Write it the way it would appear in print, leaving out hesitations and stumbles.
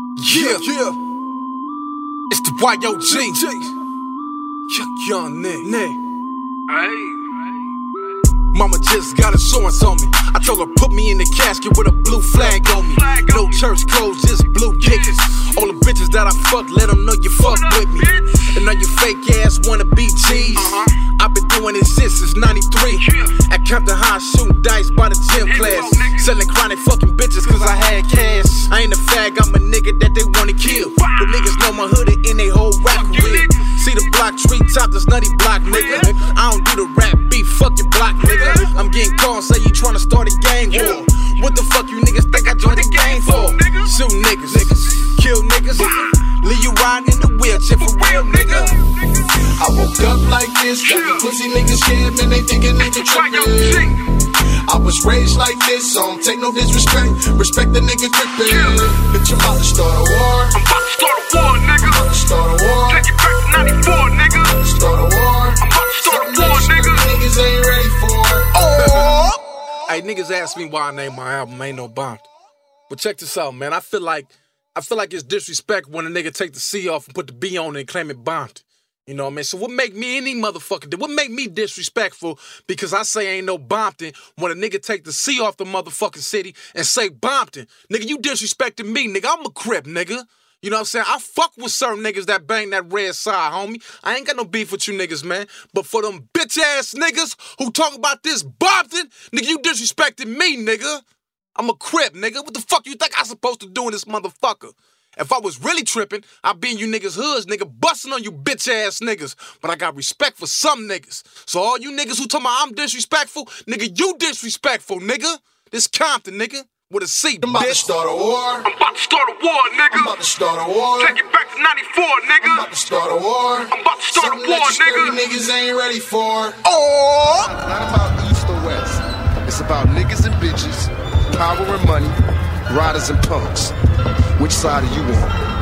Yeah. It's the YOG. Young nigga. Mama just got insurance on me. I told her put me in the casket with a blue flag on me. No church clothes, just blue kickers. All the bitches that I fuck, let them know you fuck with me. And all you fake ass wanna be G's. I've been doing this shit since 93. At Compton High, shooting dice by the gym class. Selling chronic fucking bitches cause I had cash. I ain't a fag, I'm a nigga that they wanna kill. But niggas know my hood in they whole rap career. See the block tree top, this nutty block, nigga. I don't do the rap beef, fuck your block, nigga. I'm getting calls, say you tryna start a gang war. What the fuck you niggas think I joined the gang for? Shoot niggas, kill niggas, leave you riding in the wheelchair for real, nigga. I woke up like this, got the pussy niggas scared, man, they think a nigga trippin'. I was raised like this, so don't take no disrespect. Respect the nigga grippin'. Bitch, I'm about to start a war. I'm about to start a war, nigga. I'm about to start a war. Take it back to 94, nigga. I'm about to start a war. I'm about to start a war, nigga. Niggas ain't ready for it. Hey, niggas ask me why I named my album Ain't No Bomb. But check this out, man. I feel like it's disrespect when a nigga take the C off and put the B on it and claim it bombed. You know what I mean? So what make me any motherfucker, what make me disrespectful because I say ain't no Bompton when a nigga take the C off the motherfucking city and say Bompton? Nigga, you disrespecting me, nigga. I'm a Crip, nigga. You know what I'm saying? I fuck with certain niggas that bang that red side, homie. I ain't got no beef with you niggas, man. But for them bitch-ass niggas who talk about this Bompton, nigga, you disrespecting me, nigga. I'm a Crip, nigga. What the fuck you think I supposed to do in this motherfucker? If I was really tripping, I'd be in you niggas' hoods, nigga, busting on you bitch-ass niggas. But I got respect for some niggas. So all you niggas who talking about I'm disrespectful, nigga, you disrespectful, nigga. This Compton, nigga, with a C, bitch. I'm about to start a war. I'm about to start a war, nigga. I'm about to start a war. Take it back to 94, nigga. I'm about to start a war. I'm about to start a Something war, that you nigga. niggas ain't ready for. Not about East or West. It's about niggas and bitches, power and money, riders and punks. Which side are you on?